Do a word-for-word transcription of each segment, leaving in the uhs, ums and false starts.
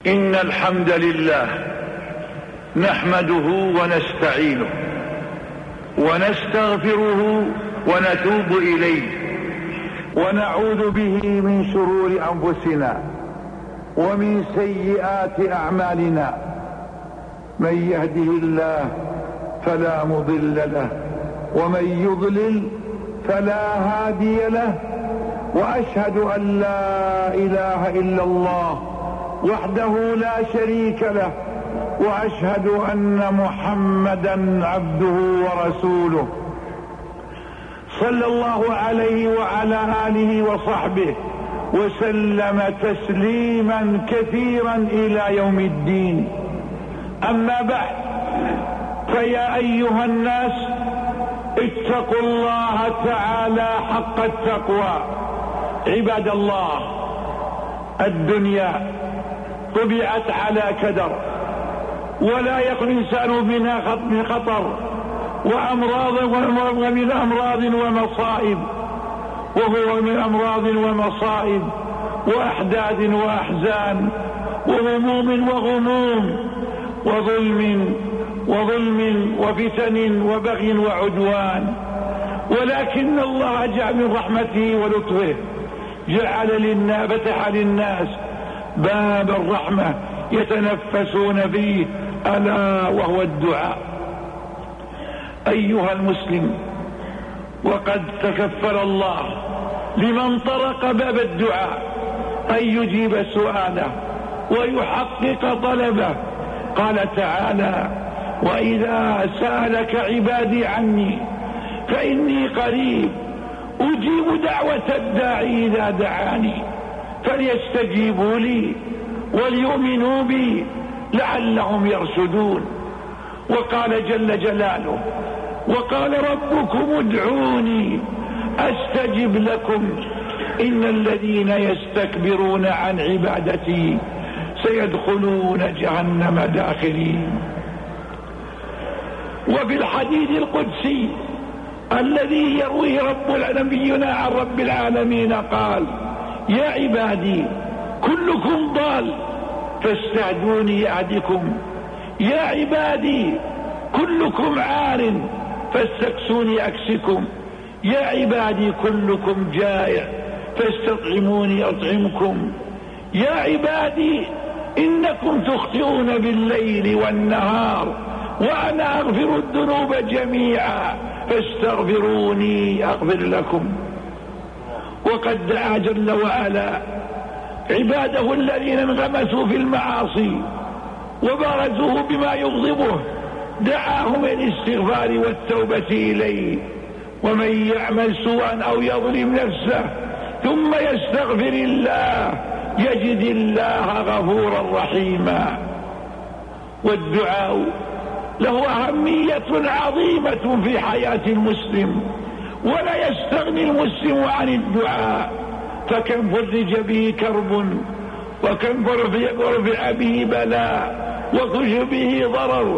إن الحمد لله نحمده ونستعينه ونستغفره ونتوب إليه ونعوذ به من شرور أنفسنا ومن سيئات أعمالنا. من يهده الله فلا مضل له ومن يضلل فلا هادي له، وأشهد أن لا إله إلا الله وحده لا شريك له، وأشهد أن محمدا عبده ورسوله صلى الله عليه وعلى آله وصحبه وسلم تسليما كثيرا إلى يوم الدين. أما بعد، فيا أيها الناس اتقوا الله تعالى حق التقوى. عباد الله، الدنيا طبعت على كدر، ولا يخلو الإنسان منها من خطر وأمراض ومن أمراض ومصائب، وهو من أمراض ومصائب وأحداث وأحزان وهموم وغموم وظلم وظلم وفتن وبغي وعدوان. ولكن الله جعل من رحمته ولطفه جعل للناس فتح للناس باب الرحمة يتنفسون فيه، ألا وهو الدعاء. أيها المسلم، وقد تكفل الله لمن طرق باب الدعاء أن يجيب سؤاله ويحقق طلبه. قال تعالى: وإذا سألك عبادي عني فإني قريب أجيب دعوة الداعي إذا دعاني فليستجيبوا لي وليؤمنوا بي لعلهم يرشدون. وقال جل جلاله: وقال ربكم ادعوني أستجب لكم إن الذين يستكبرون عن عبادتي سيدخلون جهنم داخلين. وفي الحديث القدسي الذي يرويه رب نبينا عن رب العالمين قال: يا عبادي كلكم ضال فاستهدوني أهدكم، يا عبادي كلكم عار فاستكسوني أكسكم، يا عبادي كلكم جائع فاستطعموني أطعمكم، يا عبادي إنكم تخطئون بالليل والنهار وأنا أغفر الذنوب جميعا فاستغفروني أغفر لكم. وقد دعا جل وعلا عباده الذين انغمسوا في المعاصي وبارزوه بما يغضبه، دعاهم الاستغفار والتوبة إليه. ومن يعمل سوءا أو يظلم نفسه ثم يستغفر الله يجد الله غفورا رحيما. والدعاء له أهمية عظيمة في حياة المسلم، ولا يستغني المسلم عن الدعاء، فكم فرج به كرب وكم رفع به بلاء وكشف به ضرر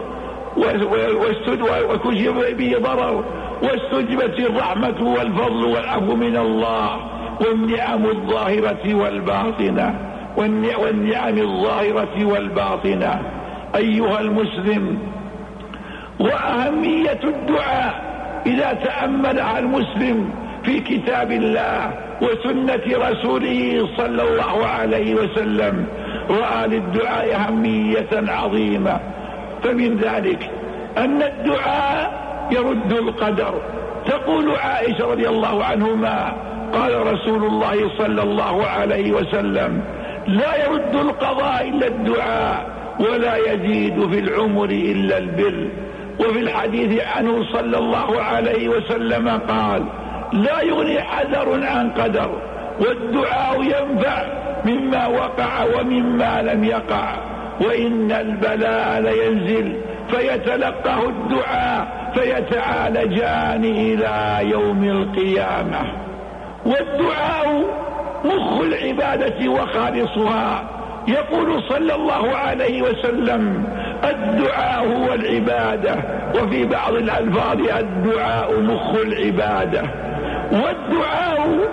وكشف به ضرر واستجبت الرحمة والفضل والعفو من الله والنعم الظاهرة والباطنة والنعم الظاهرة والباطنة. أيها المسلم، وأهمية الدعاء إذا تأملها المسلم في كتاب الله وسنة رسوله صلى الله عليه وسلم رأى للدعاء أهمية عظيمة. فمن ذلك أن الدعاء يرد القدر. تقول عائشة رضي الله عنهما: قال رسول الله صلى الله عليه وسلم: لا يرد القضاء إلا الدعاء ولا يزيد في العمر إلا البر. وفي الحديث عنه صلى الله عليه وسلم قال: لا يغني حذر عن قدر، والدعاء ينفع مما وقع ومما لم يقع، وإن البلاء لينزل فيتلقاه الدعاء فيتعالجان إلى يوم القيامة. والدعاء مخ العبادة وخالصها. يقول صلى الله عليه وسلم: الدعاء هو العبادة. وفي بعض الألفاظ: الدعاء مخ العبادة. والدعاء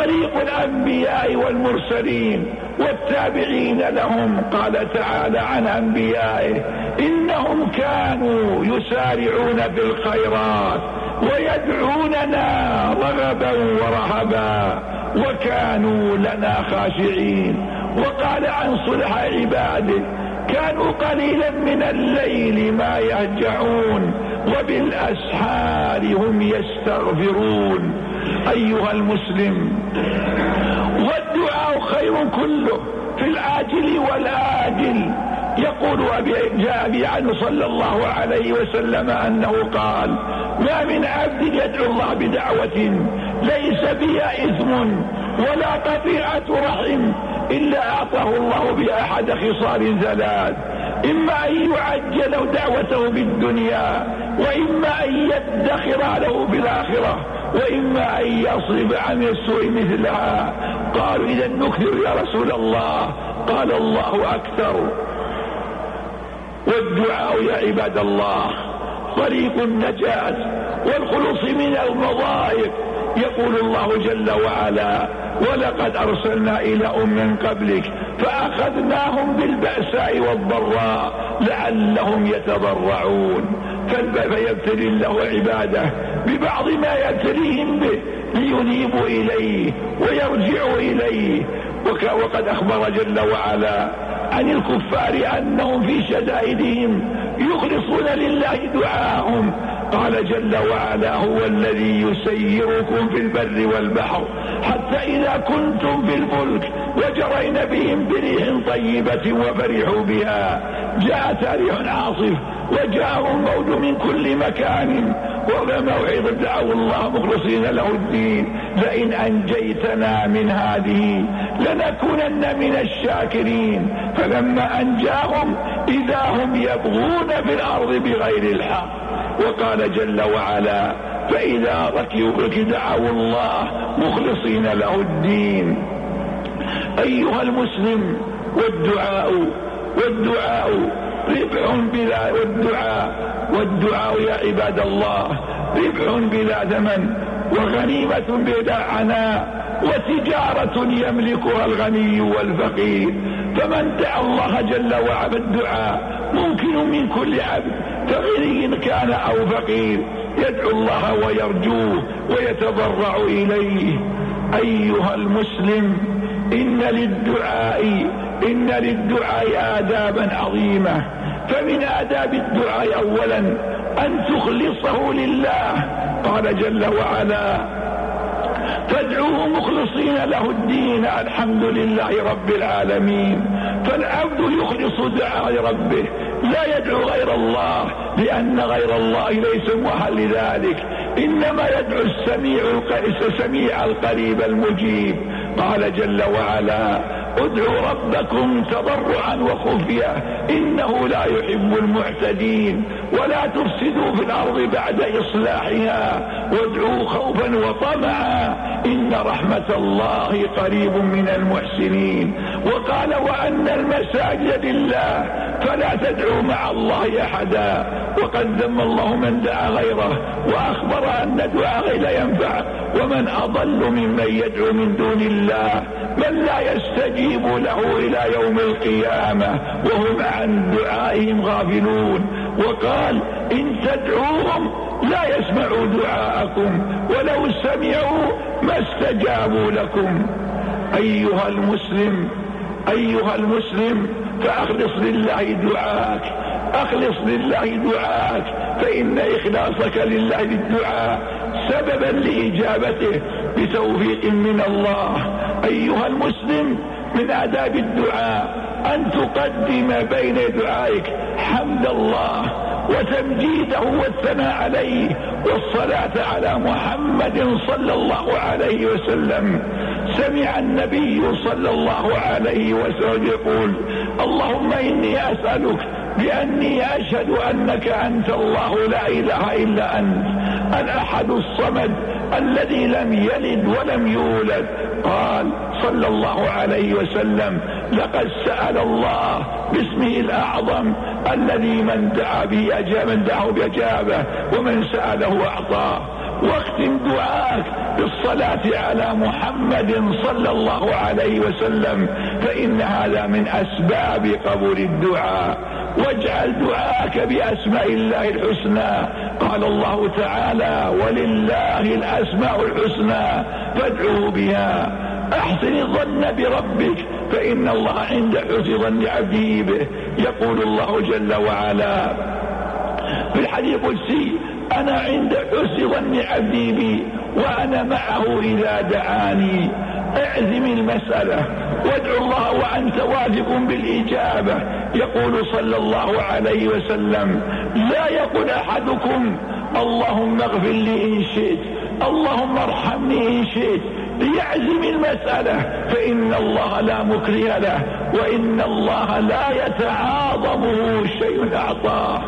طريق الأنبياء والمرسلين والتابعين لهم. قال تعالى عن أنبيائه: إنهم كانوا يسارعون في الخيرات ويدعوننا رغبا ورهبا وكانوا لنا خاشعين. وقال عن صلح عباده: كانوا قليلا من الليل ما يهجعون وبالأسحار هم يستغفرون. أيها المسلم، والدعاء خير كله في العاجل والآجل. يقول أبي جابر عنه صلى الله عليه وسلم أنه قال: ما من عبد يدعو الله بدعوة ليس بها إثم ولا قطيعة رحم إلا أعطاه الله بأحد خصال ثلاث: إما أن يعجل دعوته بالدنيا، وإما أن يدخر له بالآخرة، وإما أن يصرف عن السوء مثلها. قالوا: إذا نكثر يا رسول الله؟ قال: الله أكثر. والدعاء يا عباد الله طريق النجاة والخلوص من المضايق. يقول الله جل وعلا: ولقد أرسلنا إلى أمم قبلك فأخذناهم بالبأساء والضراء لعلهم يتضرعون. فيبتلي الله عباده ببعض ما يبتليهم به لينيبوا إليه ويرجعوا إليه. وقد أخبر جل وعلا عن الكفار أنهم في شدائدهم يخلصون لله دعاءهم. قال جل وعلا: هو الذي يسيركم في البر والبحر حتى إذا كنتم في الفلك وجرين بهم بريح طيبة وفرحوا بها جاءت ريح عاصف وجاءهم موج من كل مكان وبموعظ دعوا الله مخلصين له الدين لئن أنجيتنا من هذه لنكونن من الشاكرين. فلما أنجاهم إذا هم يبغون في الأرض بغير الحق. وقال جل وعلا: فإذا ركبوا الفلك دعوا الله مخلصين له الدين. أيها المسلم، والدعاء والدعاء ربح بلا والدعاء والدعاء يا عباد الله ربح بلا ثمن وغنيمة بلا عناء وتجارة يملكها الغني والفقير. فمن دعا الله جل وعلا بالدعاء ممكن من كل عبد فقير كان أو فقير يدعو الله ويرجوه ويتضرع إليه. أيها المسلم، إن للدعاء إن للدعاء آدابا عظيمة. فمن آداب الدعاء أولا أن تخلصه لله. قال جل وعلا: فادعوه مخلصين له الدين الحمد لله رب العالمين. فالعبد يخلص دعاء ربه لا يدعو غير الله، لأن غير الله ليس مؤهل لذلك، إنما يدعو السميع السميع القريب المجيب. قال جل وعلا: ادعوا ربكم تضرعا وخفيا إنه لا يحب المعتدين ولا تفسدوا في الأرض بعد إصلاحها وادعوا خوفا وطمعا إن رحمة الله قريب من المحسنين. وقال: وأن المساجد لله فلا تدعوا مع الله أحدا. وقد ذم الله من دعا غيره وأخبر أن دعاء غيره لا ينفع. ومن أضل ممن يدعو من دون الله من لا يستجيب له إلى يوم القيامة وهم عن دعائهم غافلون. وقال: إن تدعوهم لا يسمعوا دعاءكم ولو سمعوا ما استجابوا لكم. أيها المسلم أيها المسلم فأخلص لله دعاءك أخلص لله دعاءك فإن إخلاصك لله بالدعاء سببا لإجابته بتوفيق من الله. أيها المسلم، من آداب الدعاء أن تقدم بين دعائك حمد الله وتمجيده والثناء عليه والصلاة على محمد صلى الله عليه وسلم. سمع النبي صلى الله عليه وسلم يقول: اللهم إني أسألك بأني أشهد أنك أنت الله لا إله إلا أنت الأحد الصمد الذي لم يلد ولم يولد. قال صلى الله عليه وسلم: لقد سأل الله باسمه الأعظم الذي من دعا به أجاب من دعاه بأجابه ومن سأله أعطاه. واختم دعاك بالصلاة على محمد صلى الله عليه وسلم، فإن هذا من أسباب قبول الدعاء. واجعل دعاك بأسماء الله الحسنى، قال الله تعالى: ولله الأسماء الحسنى فادعوه بها. أحسن الظن بربك، فإن الله عند حسن ظن عبده به. يقول الله جل وعلا في الحديث القدسي: أنا عند حسن ظن عبدي بي وأنا معه إذا دعاني. اعزم المسألة وادعو الله وأنت واثق بالإجابة. يقول صلى الله عليه وسلم: لا يقول أحدكم اللهم اغفر لي إن شئت، اللهم ارحمني إن شئت، ليعزم المسألة، فإن الله لا مكره له، وإن الله لا يتعاظمه شيء أعطاه.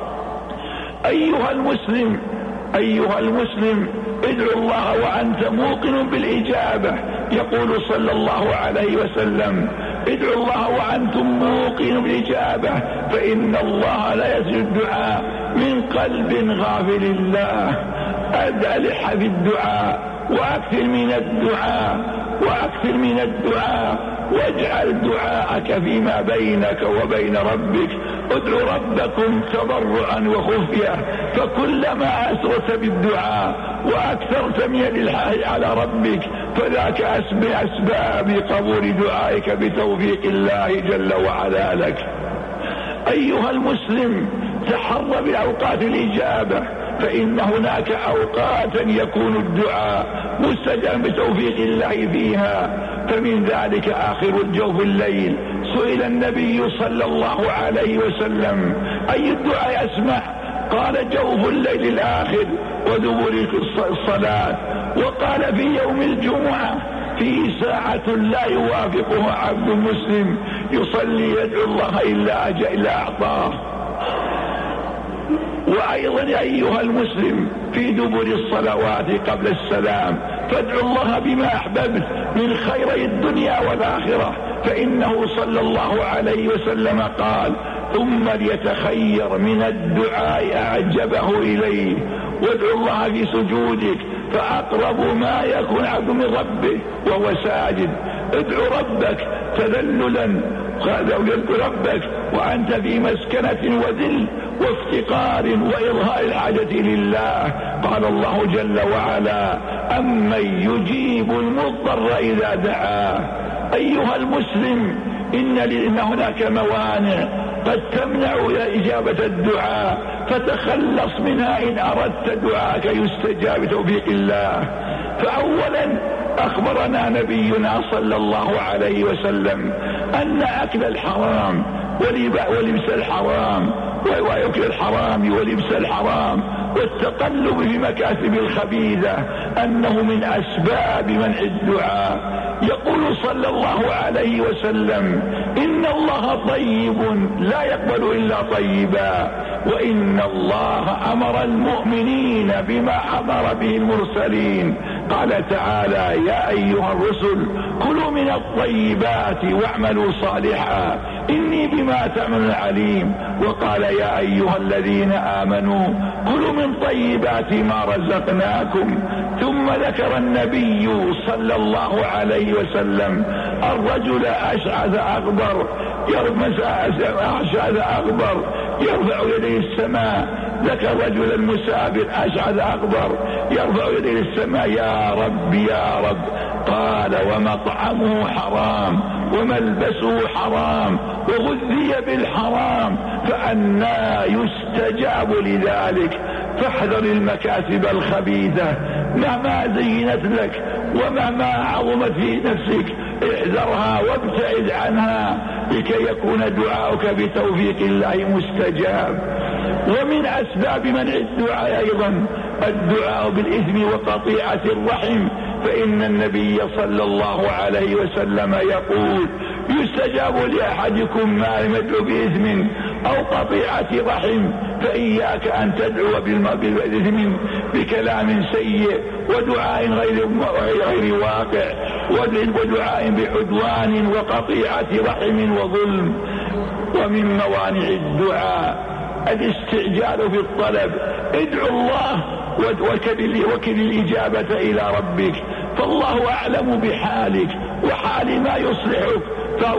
أيها المسلم أيها المسلم ادعو الله وأنت موقن بالإجابة. يقول صلى الله عليه وسلم: ادعوا الله وأنتم موقن بالإجابة، فإن الله لا يسجد الدعاء من قلب غافل الله. ألح في الدعاء وأكثر من الدعاء وأكثر من الدعاء واجعل دعاءك فيما بينك وبين ربك. ادعوا ربكم تضرعا وخفية، فكلما أسرت بالدعاء وأكثرت من الإلحاح على ربك فذاك أسباب قبول دعائك بتوفيق الله جل وعلا لك. أيها المسلم تحر بأوقات الإجابة، فإن هناك أوقاتا يكون الدعاء مستجابا بتوفيق الله فيها، فمن ذلك آخر الجوف الليل. سئل النبي صلى الله عليه وسلم: أي الدعاء أسمع؟ قال: جوف الليل الآخر ودبر الصلاة. وقال: في يوم الجمعة فيه ساعة لا يوافقها عبد مسلم يصلي يدعو الله إلا أجا إلا أعطاه. وأيضا أيها المسلم في دبر الصلوات قبل السلام فادعوا الله بما أحببت من خيري الدنيا والآخرة، فإنه صلى الله عليه وسلم قال: ثم ليتخير من الدعاء أعجبه إليه. وادعوا الله في سجودك، فأقرب ما يكون عبد من ربه وهو ساجد. ادعو ربك تذللا، ادعو ربك وأنت في مسكنة وذل وافتقار وإظهار الحاجة لله. قال الله جل وعلا: أمن يجيب المضطر إذا دعاه. أيها المسلم إن, إن هناك موانع قد تمنع إجابة الدعاء، فتخلص منها إن أردت دعاءك يستجاب بتوفيق الله. فأولا أخبرنا نبينا صلى الله عليه وسلم أن أكل الحرام ولبس الحرام ويأكل الحرام ولبس الحرام والتقلب في مكاسب الخبيثة أنه من أسباب منع الدعاء. يقول صلى الله عليه وسلم: إن الله طيب لا يقبل إلا طيبا، وإن الله أمر المؤمنين بما أمر به المرسلين. قال تعالى: يا أيها الرسل كلوا من الطيبات واعملوا صالحا إني بما تعملون عليم. وقال: يا أيها الذين آمنوا كلوا من طيبات ما رزقناكم. ثم ذكر النبي صلى الله عليه وسلم الرجل أشعث أغبر يرمز أشعث أغبر يرفع يديه السماء. ذكر رجل المسافر أشعث أغبر يرفع يديه السماء: يا رب يا رب. قال: ومطعمه حرام وملبسه حرام وغذي بالحرام، فأنى يستجاب لذلك. فاحذر المكاسب الخبيثة مهما زينت لك ومهما عظمت في نفسك، احذرها وابتعد عنها لكي يكون دعاؤك بتوفيق الله مستجاب. ومن أسباب منع الدعاء أيضا الدعاء بالإثم وقطيعة الرحم، فإن النبي صلى الله عليه وسلم يقول: يستجاب لأحدكم ما يدعو بإثم أو قطيعة رحم، فإياك أن تدعو بالإثم بكلام سيء ودعاء غير غير واقع ودعاء بعدوان وقطيعة رحم وظلم. ومن موانع الدعاء الاستعجال في الطلب. ادعو الله وكل الإجابة إلى ربك، فالله أعلم بحالك وحال ما يصلحك، فهو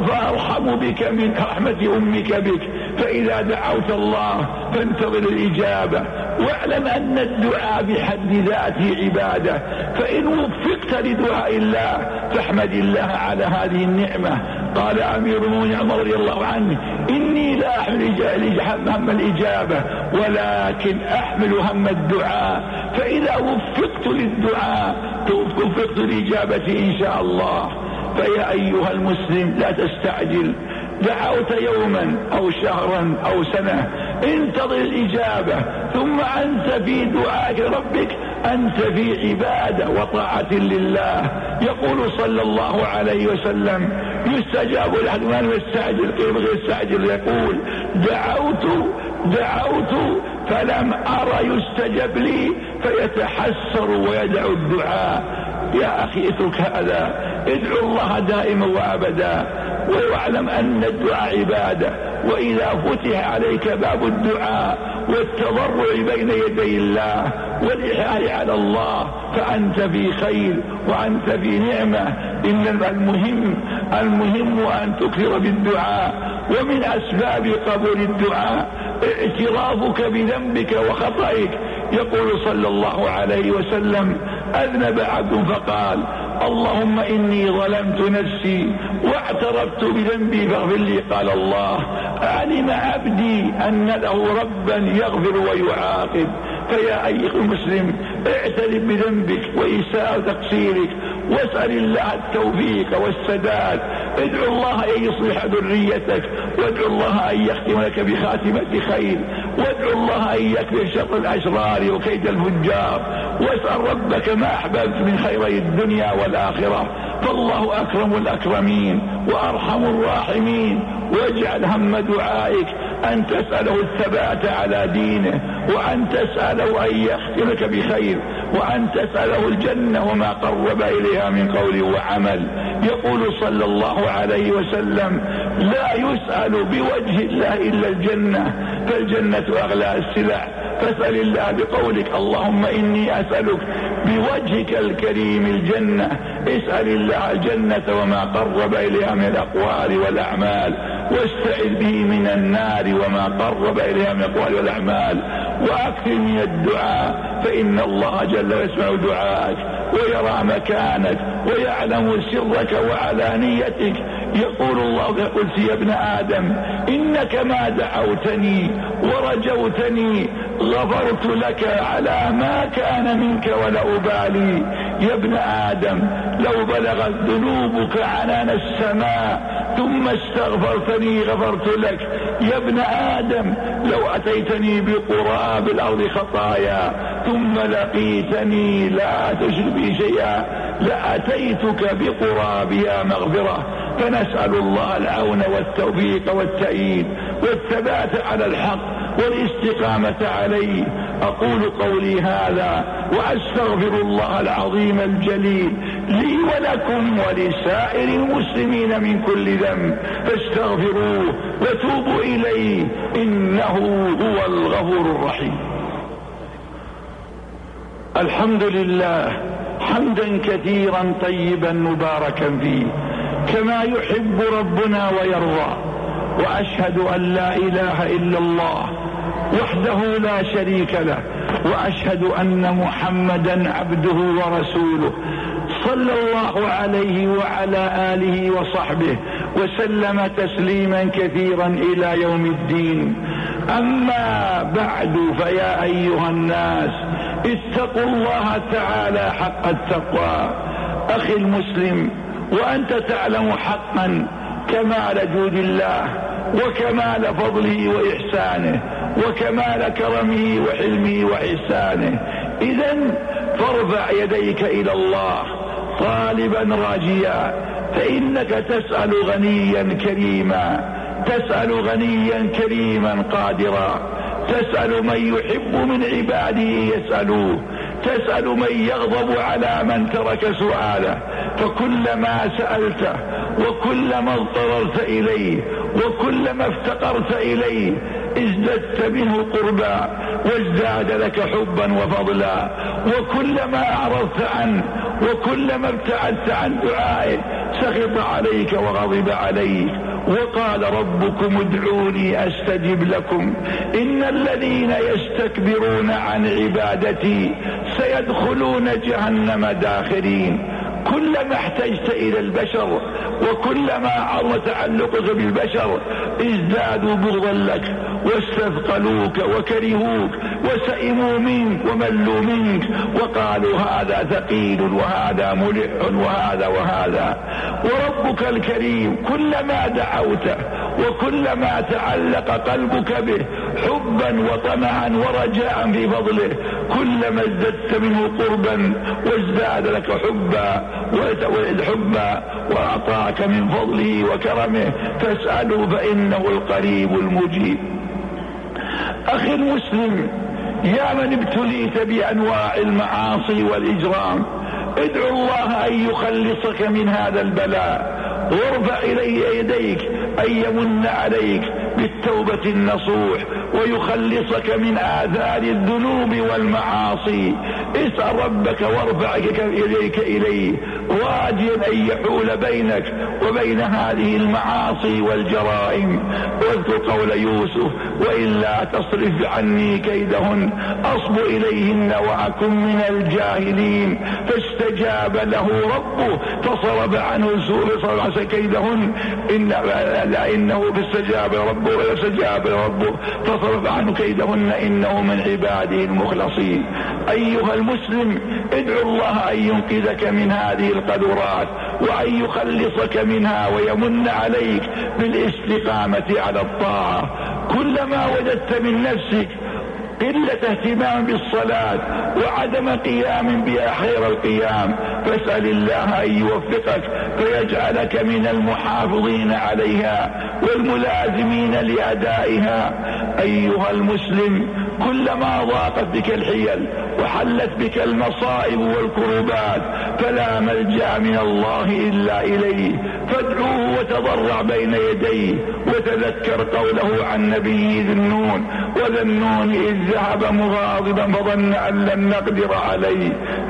أرحم بك من رحمة أمك بك. فإذا دعوت الله فانتظر الإجابة، واعلم أن الدعاء بحد ذاته عبادة، فإن وفقت لدعاء الله فاحمد الله على هذه النعمة. قال أمير المؤمنين عمر رضي الله عنه: إني لا أحمل هم الإجابة ولكن أحمل هم الدعاء، فإذا وفقت للدعاء وفقت للإجابة إن شاء الله. فيا أيها المسلم لا تستعجل، دعوت يوما أو شهرا أو سنة انتظر الإجابة، ثم أنت في دعائك ربك أنت في عبادة وطاعة لله. يقول صلى الله عليه وسلم: يستجاب لأحد ما يستعجل قيل غير يستعجل، يقول: دعوت دعوت فلم أرى يستجب لي فيتحسر ويدعو الدعاء. يا أخي اترك هذا، ادعو الله دائما وأبدا، واعلم أن الدعاء عبادة. وإذا فتح عليك باب الدعاء والتضرع بين يدي الله والإحال على الله فأنت في خير وأنت في نعمة. إن المهم المهم أن تكثر بالدعاء، ومن أسباب قبول الدعاء اعترافك بذنبك وخطئك. يقول صلى الله عليه وسلم: أذنب عبد فقال: اللهم إني ظلمت نفسي واعترفت بذنبي فاغفر لي. قال الله: علم عبدي أن له ربا يغفر ويعاقب. فيا أيها المسلم اعترف بذنبك وإساءة تقصيرك، واسأل الله التوفيق والسداد. ادعو الله أن يصلح ذريتك، وادعو الله أن يختم لك بخاتمة خير، وادعو الله أن يكفر شر الأشرار وكيد الفجار، واسأل ربك ما أحببت من خيري الدنيا والآخرة، فالله أكرم الأكرمين وأرحم الراحمين. واجعل هم دعائك أن تسأله الثبات على دينه، وأن تسأله أن يختمك بخير، وأن تسأله الجنة وما قرب إليها من قول وعمل. يقول صلى الله عليه وسلم: لا يسأل بوجه الله إلا الجنة، فالجنة أغلى السلع. فاسأل الله بقولك: اللهم إني أسألك بوجهك الكريم الجنة. اسأل الله الجنة وما قرب إليها من الأقوال والأعمال، واستعذ به من النار وما قرب إليها من الأقوال والأعمال. وأكثر من الدعاء، فإن الله جل يسمع دعاءك ويرى مكانك ويعلم سرك وعلانيتك. يقول الله: قلت يا ابن آدم إنك ما دعوتني ورجوتني غفرت لك على ما كان منك ولا أبالي. يا ابن آدم لو بلغت ذنوبك عنان السماء ثم استغفرتني غفرت لك. يا ابن آدم لو أتيتني بقراب الأرض خطايا ثم لقيتني لا تشرك بي شيئا لأتيتك بقرابها مغفرة. فنسأل الله العون والتوفيق والتأييد والثبات على الحق والاستقامة عليه. أقول قولي هذا وأستغفر الله العظيم الجليل لي ولكم ولسائر المسلمين من كل ذنب، فاستغفروه وتوبوا إليه إنه هو الغفور الرحيم. الحمد لله حمدا كثيرا طيبا مباركا فيه كما يحب ربنا ويرضى، وأشهد أن لا إله إلا الله وحده لا شريك له، وأشهد أن محمدا عبده ورسوله صلى الله عليه وعلى آله وصحبه وسلم تسليما كثيرا إلى يوم الدين. أما بعد، فيا أيها الناس اتقوا الله تعالى حق التقوى. أخي المسلم، وأنت تعلم حقا كمال جود الله وكمال فضله وإحسانه وكمال كرمه وحلمه وإحسانه، إذن فارفع يديك إلى الله طالبا راجيا، فإنك تسأل غنيا كريما، تسأل غنيا كريما قادرا، تسأل من يحب من عباده يسألوه، تسأل من يغضب على من ترك سؤاله. فكلما سألته وكلما اضطررت إليه وكلما افتقرت إليه ازددت منه قربا وازداد لك حبا وفضلا. وكلما أعرضت عنه وكلما ابتعدت عن دعائه سخط عليك وغضب عليك. وقال ربكم ادعوني أستجب لكم إن الذين يستكبرون عن عبادتي سيدخلون جهنم داخرين. كلما احتجت إلى البشر وكلما عظم تعلقك بالبشر ازدادوا بغضا لك واستثقلوك وكرهوك وسئموا منك وملوا منك وقالوا هذا ثقيل وهذا ملح وهذا وهذا. وربك الكريم كلما دعوته وكلما تعلق قلبك به حبا وطمعا ورجاء في فضله كلما ازددت منه قربا وازداد لك حبا حبا وأعطاك من فضله وكرمه فاسأله فإنه القريب المجيب. أخي المسلم، يا من ابتليت بأنواع المعاصي والإجرام، ادعو الله أن يخلصك من هذا البلاء وارفع إليه يديك أن يمن عليك بالتوبة النصوح ويخلصك من آثار الذنوب والمعاصي. اسأل ربك وارفع يديك إليه راجيا أن يحول بينك وبين هذه المعاصي والجرائم. واذكر قول يوسف وإلا تصرف عني كيدهن أصب إليهن وأكن من الجاهلين. فاستجاب له ربه فصرف عنه سوء كيدهن إن لا إنه فاستجاب ربه فاستجاب ربه فصرف عنه كيدهن إنه من عباده المخلصين. أيها المسلم، ادعو الله أن ينقذك من هذه القدرات وأن يخلصك منها ويمن عليك بالاستقامة على الطاعة. كلما وجدت من نفسك قلة اهتمام بالصلاة وعدم قيام بها خير القيام فاسأل الله أن يوفقك فيجعلك من المحافظين عليها والملازمين لأدائها. أيها المسلم، كلما ضاقت بك الحيل وحلت بك المصائب والكروبات فلا ملجأ من الله إلا إليه، فادعوه وتضرع بين يديه وتذكر قوله عن نبي ذي النون وذا النون إذ ذهب مغاضبا فظن أن لن نقدر عليه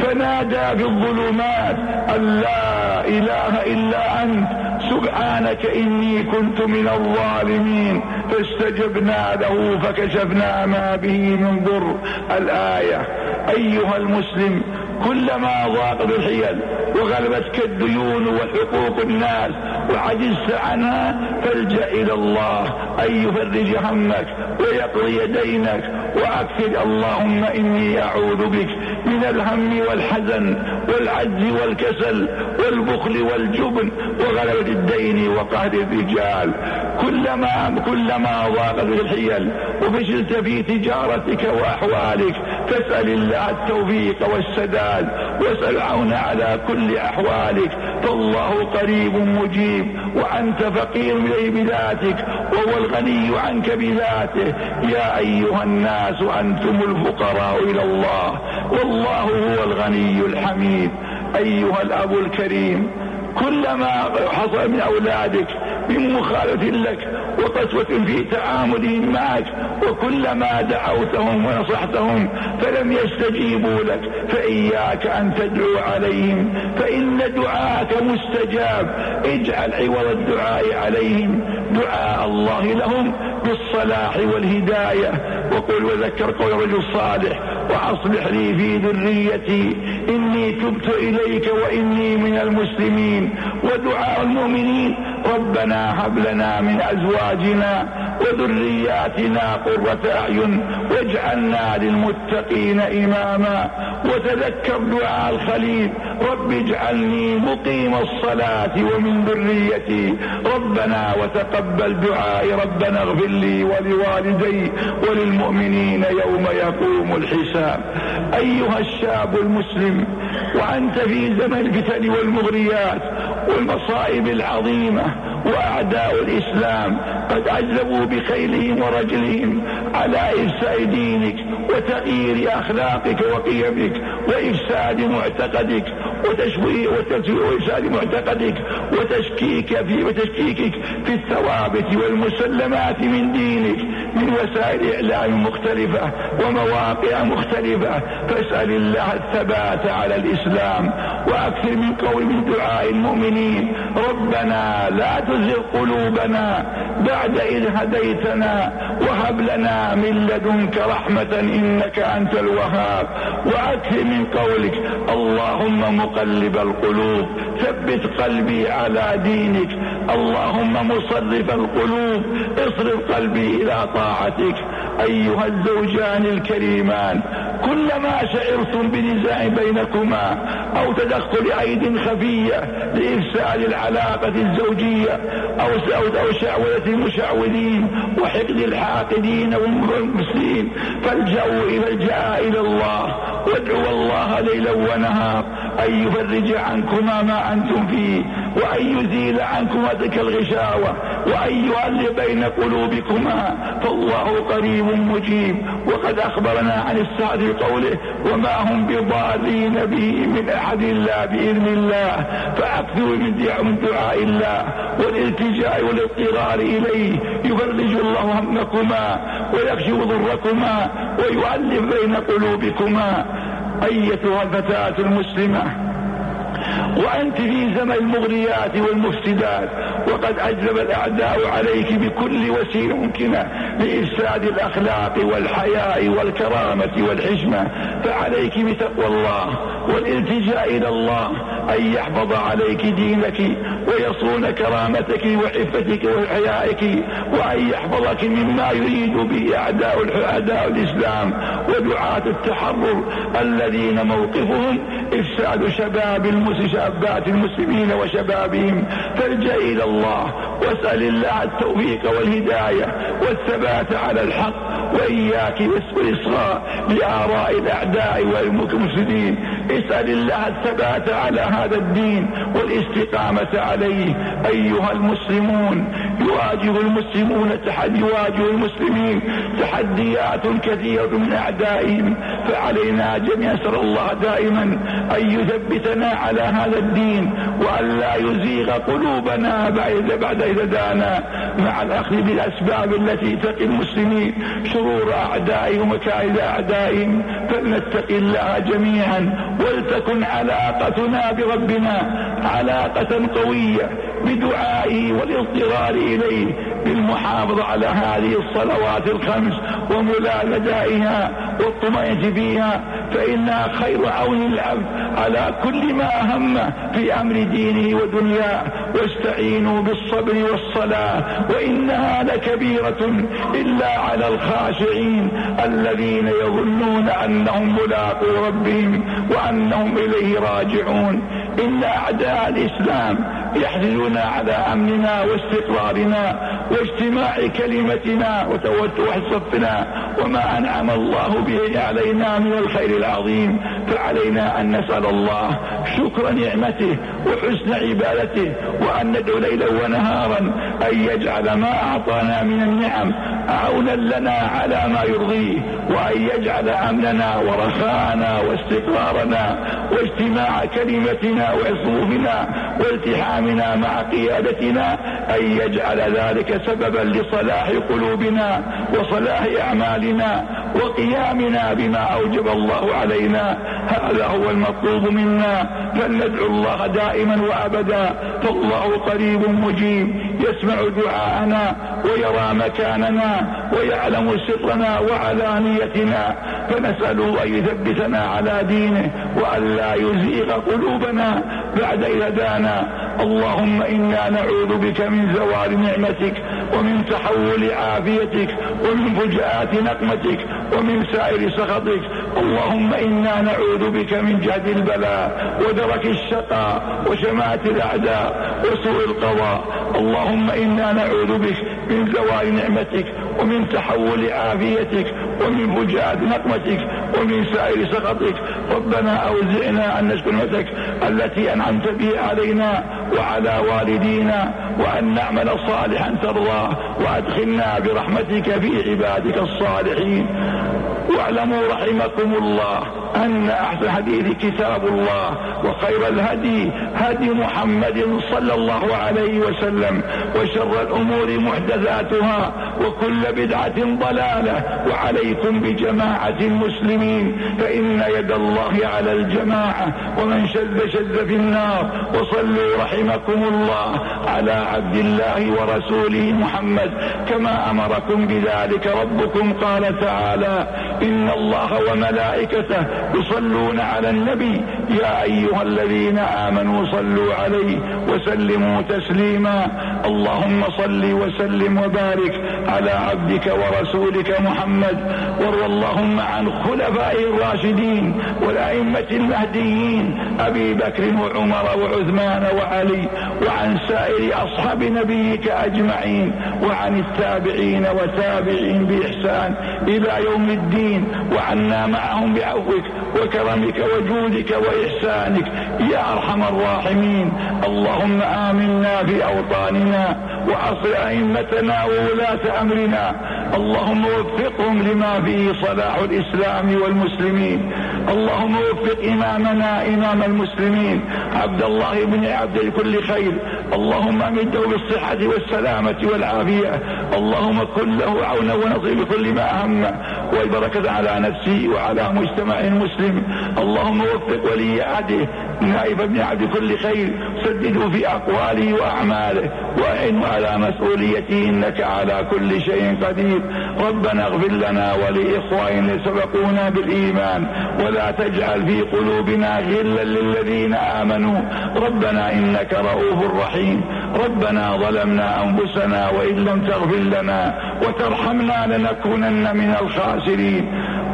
فنادى في الظلمات أن لا إله إلا أنت سبحانك إني كنت من الظالمين فاستجبنا له فكشفنا ما به من ضر. الآية. أيها المسلم، كلما ضاق بالحيل وغلبتك الديون وحقوق الناس وعجزت عنها فالجأ إلى الله أن يفرج همك ويقضي دينك وأكثر اللهم إني أعوذ بك من الهم والحزن والعجز والكسل والبخل والجبن وغلبة الدين وقهر الرجال. كلما كلما ضاقت الحيل وفشلت في تجارتك وأحوالك فاسأل الله التوفيق والسداد واسأل عون على كل أحوالك فالله قريب مجيب وأنت فقير إليه بذاتك وهو الغني عنك بذاته. يا أيها الناس أنتم الفقراء إلى الله والله هو الغني الحميد. أيها الأب الكريم، كلما حصل من أولادك من مخالفة لك وقسوة في تعاملهم معك وكلما دعوتهم ونصحتهم فلم يستجيبوا لك فإياك أن تدعو عليهم فإن دعاءك مستجاب. اجعل عوض الدعاء عليهم دعاء الله لهم بالصلاح والهداية. وقل وذكر قول الرجل الصالح وأصلح لي في ذريتي إني تبت إليك وإني من المسلمين. ودعاء المؤمنين ربنا هب لنا من أزواجنا وذرياتنا قرة أعين واجعلنا للمتقين إماما. وتذكر دعاء الخليل رب اجعلني مقيم الصلاة ومن ذريتي ربنا وتقبل دعائي ربنا اغفر لي ولوالدي وللمؤمنين يوم يقوم الحساب. أيها الشاب المسلم، وأنت في زمن الفتن والمغريات والمصائب العظيمة وأعداء الإسلام قد عذبوا بخيلهم ورجلهم على إفساد دينك وتغيير أخلاقك وقيمك وإفساد معتقدك وتشويه وإفساد معتقدك وتشكيك في وتشكيكك في الثوابت والمسلمات من دينك من وسائل إعلام مختلفة ومواقع مختلفة. فاسأل الله الثبات على الإسلام، وأكثر من قول من دعاء المؤمنين: ربنا لا تزغ قلوبنا بعد إذ هديتنا وهب لنا من لدنك رحمة إنك أنت الوهاب. وأكثر من قولك: اللهم مقلب القلوب ثبت قلبي على دينك، اللهم مصرف القلوب اصرف قلبي إلى طاعتك. أيها الزوجان الكريمان، كلما شعرتم بنزاع بينكما أو تدخل أيد خفية لإفساد العلاقة الزوجية أو أو شعوذة المشعوذين وحقد الحاقدين والمفسدين، فالجأوا إلى الجاء إلى الله وادعوا الله ليلا ونهار أن يفرج عنكما ما أنتم فيه، وأن يزيل عنكما تلك الغشاوة، وأن يؤلف بين قلوبكما، فالله قريب مجيب. وقد أخبرنا عن السعد بقوله: وما هم بضارين به من أحد إلا بإذن الله. فأكثروا من دعاء الله والالتجاء والاضطرار إليه، يفرج الله همكما ويكشف ضركما ويؤلف بين قلوبكما. أيتها الفتاة المسلمة، وأنت في زمن المغريات والمفسدات، وقد أجلب الأعداء عليك بكل وسيلة ممكنة لإفساد الأخلاق والحياء والكرامة والحشمة، فعليك بتقوى الله والالتجاء إلى الله أن يحفظ عليك دينك ويصون كرامتك وعفتك وحيائك، وأن يحفظك مما يريد به أعداء أعداء الإسلام ودعاة التحرر الذين موقفهم إفساد شباب شابات المسلمين وشبابهم. فالجأ إلى الله واسأل الله التوفيق والهداية والثبات على الحق، وإياك والإصغاء لآراء الأعداء والمفسدين. اسأل الله الثبات على هذا الدين والاستقامة عليه. أيها المسلمون، يواجه المسلمون تحدي يواجه المسلمين تحديات كثيرة من أعدائهم، فعلينا جميعا نسأل الله دائما أن يثبتنا على هذا الدين، وأن لا يزيغ قلوبنا بعد بعد إذا دانا، مع الأخذ بالأسباب التي تقي المسلمين شرور أعدائهم وكائد أعدائهم. فلنتقي الله جميعا، ولتكن علاقتنا بربنا علاقة قوية بدعائه والاضطرار إليه، بالمحافظة على هذه الصلوات الخمس وملازمتها والطمأنينة فيها، فإنها خير عون العبد على كل ما همه في أمر دينه ودنياه. واستعينوا بالصبر والصلاة وإنها لكبيرة إلا على الخاشعين الذين يظنون أنهم ملاقو ربهم وأنهم إليه راجعون. إن أعداء الإسلام يحرصون على أمننا واستقرارنا واجتماع كلمتنا وتوسع صفنا وما أنعم الله به علينا من الخير العظيم. فعلينا أن نسأل الله شكر نعمته وحسن عبادته، وأن ندعو ليلا ونهارا أن يجعل ما أعطانا من النعم عونا لنا على ما يرضيه، وأن يجعل أمننا ورخاءنا واستقرارنا واجتماع كلمتنا وعصوفنا والتحامنا مع قيادتنا أن يجعل ذلك سببا لصلاح قلوبنا وصلاح أعمالنا وقيامنا بما أوجب الله علينا. هذا هو المطلوب منا، فلندعو الله دائما وأبدا، فالله قريب مجيب يسمع دعاءنا ويرى مكاننا ويعلم سرنا وعلانيتنا، فنسأله أن يثبتنا على دينه وأن لا يزيغ قلوبنا بعد إذ هدانا. اللهم إنا نعوذ بك من زوال نعمتك ومن تحول عافيتك ومن فجاءات نقمتك ومن سائر سخطك. اللهم إنا نعوذ بك من جهد البلاء ودرك الشقاء وشماتة الأعداء وسوء القضاء. اللهم إنا نعوذ بك من زوال نعمتك ومن تحول عافيتك ومن فجاءات نقمتك ومن سائر سخطك. ربنا أوزعنا أن نشكر نعمتك التي أنعمت بها علينا وعلى والدينا، وأن نعمل صالحا ترضاه، وأدخلنا برحمتك في عبادك الصالحين. واعلموا رحمكم الله أن أحسن الحديث كتاب الله، وخير الهدي هدي محمد صلى الله عليه وسلم، وشر الأمور محدثاتها، وكل بدعة ضلالة. وعليكم بجماعة المسلمين فإن يد الله على الجماعة، ومن شذ شذ في النار. وصلوا رحمكم الله على عبد الله ورسوله محمد كما أمركم بذلك ربكم. قال تعالى: إن الله وملائكته يصلون على النبي يا أيها الذين آمنوا صلوا عليه وسلموا تسليما. اللهم صل وسلم وبارك على عبدك ورسولك محمد، وارض اللهم عن خلفائه الراشدين والأئمة المهديين أبي بكر وعمر وعثمان وعلي، وعن سائر أصحاب نبيك أجمعين، وعن التابعين وتابعين بإحسان إلى يوم الدين، وعنا معهم بعفوك وكرمك وجودك وإحسانك يا أرحم الراحمين. اللهم آمنا في أوطاننا، وأصل أئمتنا وولاة أمرنا، اللهم وفقهم لما فيه صلاح الإسلام والمسلمين. اللهم وفق إمامنا إمام المسلمين عبد الله بن عبد كل خير، اللهم أمده بالصحة والسلامة والعافية. اللهم كن له عونا ونصير بكل ما أهم، والبركة على نفسه وعلى مجتمع المسلم. اللهم وفق ولي عهده نائب ابن عبد كل خير، سدده في أقواله وأعماله، وأعنه على مسؤوليته، إنك على كل شيء قدير. ربنا اغفر لنا ولإخواننا سبقونا بالإيمان، ولا تجعل في قلوبنا غلا للذين آمنوا، ربنا إنك رؤوف رحيم. ربنا ظلمنا أنفسنا وإن لم تغفر لنا وترحمنا لنكونن من الخاسرين.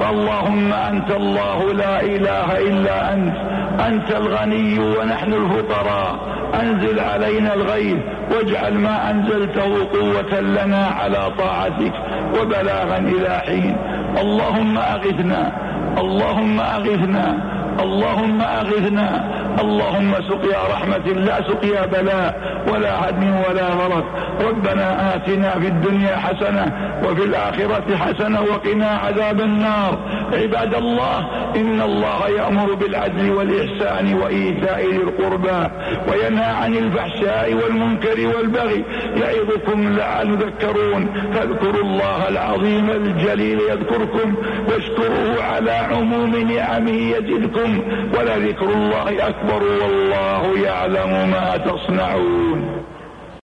اللهم أنت الله لا إله إلا أنت، أنت الغني ونحن الفقراء، أنزل علينا الغيث واجعل ما أنزلته قوة لنا على طاعتك وبلاغا إلى حين. اللهم أغثنا، اللهم أغثنا، اللهم أغثنا، اللهم سقيا رحمة لا سقيا بلاء ولا هدم ولا غرق. ربنا آتنا في الدنيا حسنة وفي الآخرة حسنة وقنا عذاب النار. عباد الله، إن الله يأمر بالعدل والإحسان وإيتاء ذي القربى وينهى عن الفحشاء والمنكر والبغي، يعظكم لعلكم تذكرون. فاذكروا الله العظيم الجليل يذكركم، واشكروه على عموم نعمه يزدكم، ولذكر الله أكبر والله يعلم ما تصنعون.